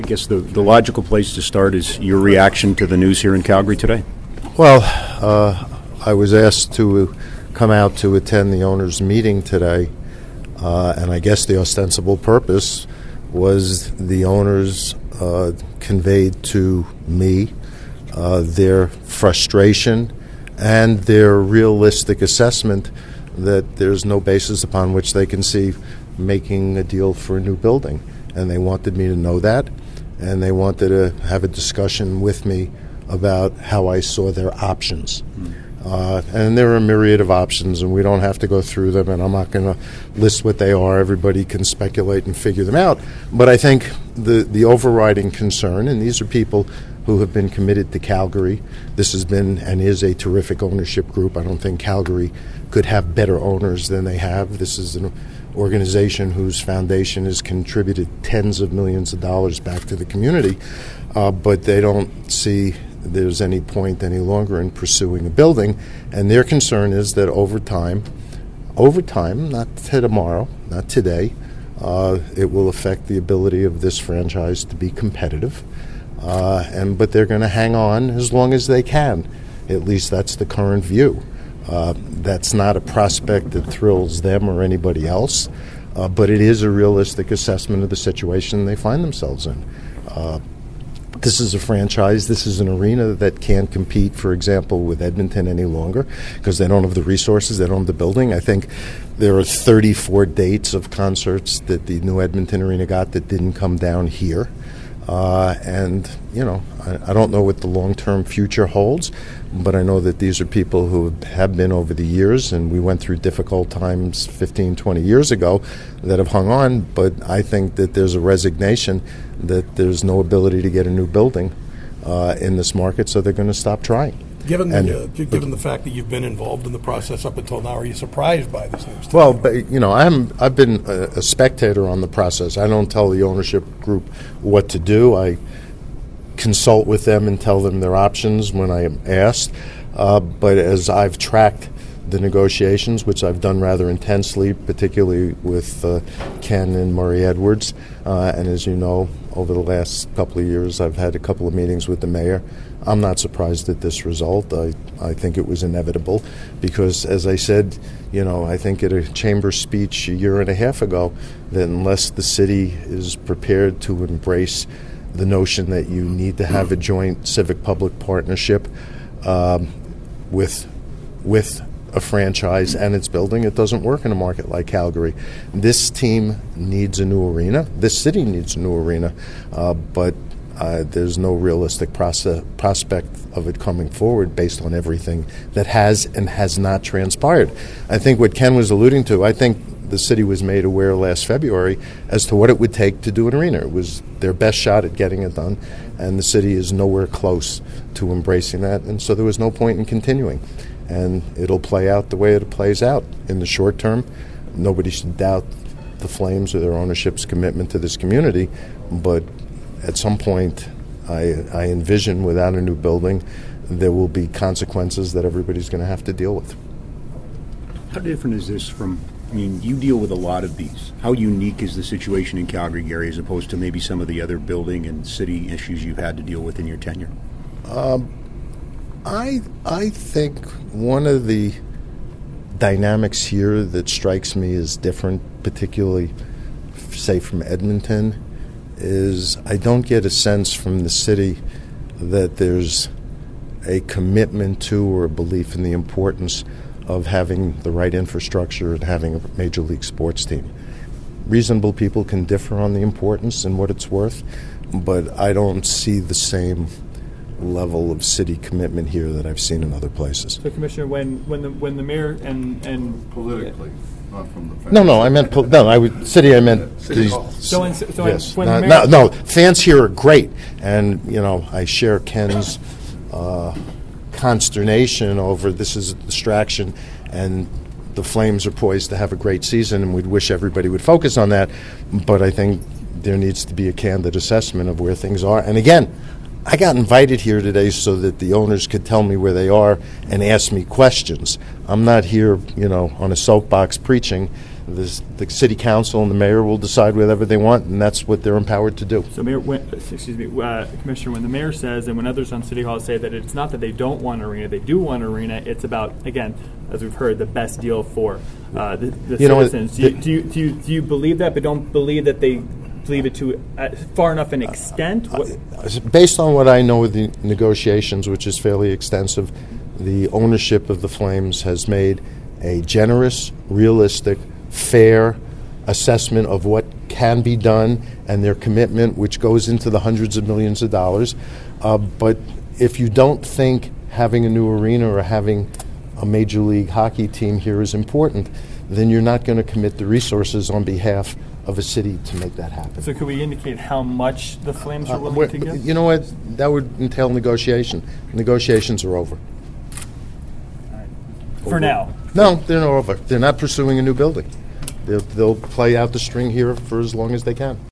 I guess the logical place to start is your reaction to the news here in Calgary today. Well, I was asked to come out to attend the owners' meeting today, and I guess the ostensible purpose was the owners conveyed to me their frustration and their realistic assessment that there's no basis upon which they can see making a deal for a new building. And they wanted me to know that, and they wanted to have a discussion with me about how I saw their options. And there are a myriad of options, and we don't have to go through them, and I'm not going to list what they are. Everybody can speculate and figure them out. But I think the overriding concern, and these are people who have been committed to Calgary. This has been and is a terrific ownership group. I don't think Calgary could have better owners than they have. This is an organization whose foundation has contributed tens of millions of dollars back to the community, but they don't see there's any point any longer in pursuing a building, and their concern is that over time, not tomorrow, not today, it will affect the ability of this franchise to be competitive, but they're going to hang on as long as they can. At least that's the current view. That's not a prospect that thrills them or anybody else, but it is a realistic assessment of the situation they find themselves in. This is a franchise. This is an arena that can't compete, for example, with Edmonton any longer because they don't have the resources, they don't have the building. I think there are 34 dates of concerts that the new Edmonton Arena got that didn't come down here. And, you know, I don't know what the long-term future holds, but I know that these are people who have been over the years, and we went through difficult times 15, 20 years ago that have hung on, but I think that there's a resignation that there's no ability to get a new building in this market, so they're going to stop trying. Given the fact that you've been involved in the process up until now, are you surprised by this news? Well, but, you know, I've been a spectator on the process. I don't tell the ownership group what to do. I consult with them and tell them their options when I am asked. But as I've tracked the negotiations, which I've done rather intensely, particularly with Ken and Murray Edwards, and as you know, over the last couple of years, I've had a couple of meetings with the mayor. I'm not surprised at this result. I think it was inevitable because, as I said, you know, I think at a chamber speech a year and a half ago, that unless the city is prepared to embrace the notion that you need to have a joint civic-public partnership with a franchise and its building, it doesn't work in a market like Calgary. This team needs a new arena. This city needs a new arena, but there's no realistic prospect of it coming forward based on everything that has and has not transpired. I think what Ken was alluding to, I think the city was made aware last February as to what it would take to do an arena. It was their best shot at getting it done, and the city is nowhere close to embracing that, and so there was no point in continuing. And it'll play out the way it plays out. In the short term, nobody should doubt the Flames or their ownership's commitment to this community, but at some point, I envision without a new building, there will be consequences that everybody's going to have to deal with. How different is this from, I mean, you deal with a lot of these. How unique is the situation in Calgary, Gary, as opposed to maybe some of the other building and city issues you've had to deal with in your tenure? I think one of the dynamics here that strikes me as different, particularly, say, from Edmonton, is I don't get a sense from the city that there's a commitment to or a belief in the importance of having the right infrastructure and having a major league sports team. Reasonable people can differ on the importance and what it's worth, but I don't see the same level of city commitment here that I've seen in other places. So, Commissioner, when the mayor and politically, not from the fans. No, I meant city. I meant City Hall. yes. When the mayor, No. Fans here are great, and you know I share Ken's consternation over this is a distraction, and the Flames are poised to have a great season, and we'd wish everybody would focus on that. But I think there needs to be a candid assessment of where things are. And again, I got invited here today so that the owners could tell me where they are and ask me questions. I'm not here, on a soapbox preaching the city council and the mayor will decide whatever they want, and that's what they're empowered to do. So, Commissioner, when the mayor says, and when others on City Hall say that it's not that they don't want an arena, they do want an arena. It's about, again, as we've heard, the best deal for the citizens. Do you believe that, but don't believe that they believe it to far enough an extent? Based on what I know of the negotiations, which is fairly extensive, the ownership of the Flames has made a generous, realistic, fair assessment of what can be done and their commitment, which goes into the hundreds of millions of dollars. But if you don't think having a new arena or having a Major League Hockey team here is important, then you're not going to commit the resources on behalf of a city to make that happen. So could we indicate how much the Flames are willing to give? You know what? That would entail negotiation. Negotiations are over. For now. No, they're not over. They're not pursuing a new building. They'll play out the string here for as long as they can.